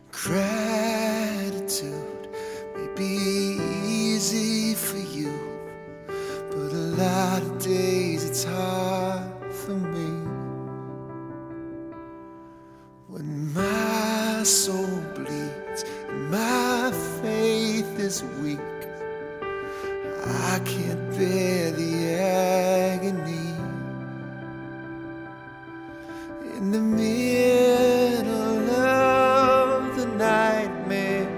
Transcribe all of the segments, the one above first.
Gratitude may be easy for you, but a lot of days it's hard for me. When my soul bleeds and my faith is weak, I can't bear the agony. In the middle of the nightmare,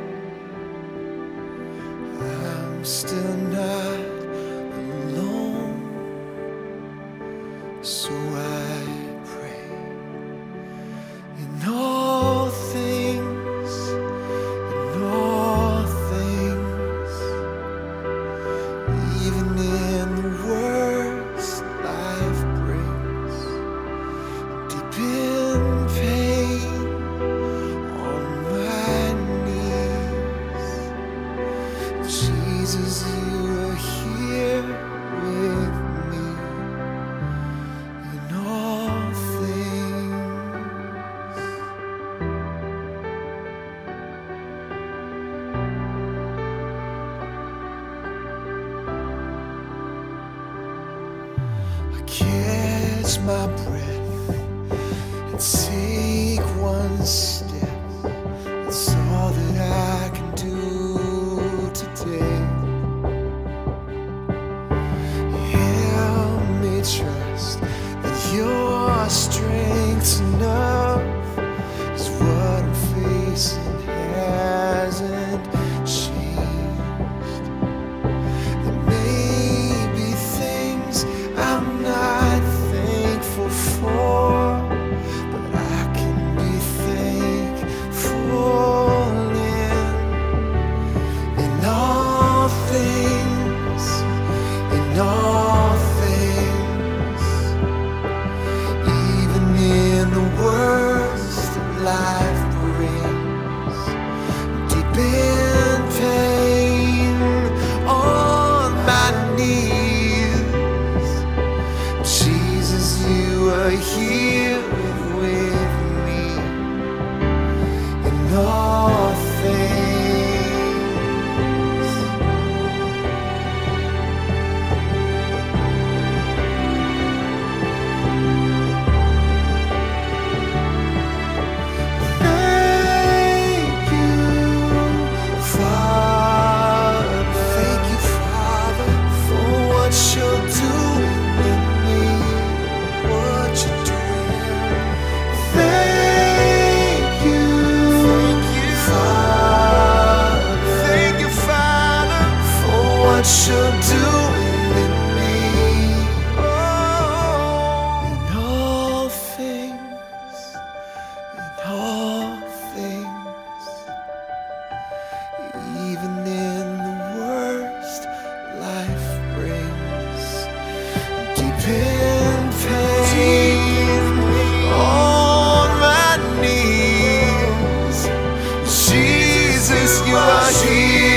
I'm still not alone. So I pray in all things, even in the worst life brings, deep in pain, on my knees. Jesus, you are here with me in all things. I catch my breath and take one step. It's all that I can do today. Help me trust that your strength's enough, 'cause what I'm facing hasn't changed. There may be things I'm not thankful for, but I can be thankful in all things, even in the worst that life brings, deep in pain, on my knees. Jesus, you are here with me in all things. Thank you, Father. Thank you, Father, for what you're doing in me, what you're doing. Thank you, Father. Thank you, Father, for what you're doing in me. Oh, in all things, even in the worst life brings, deep in pain, on my knees. Jesus, you are here.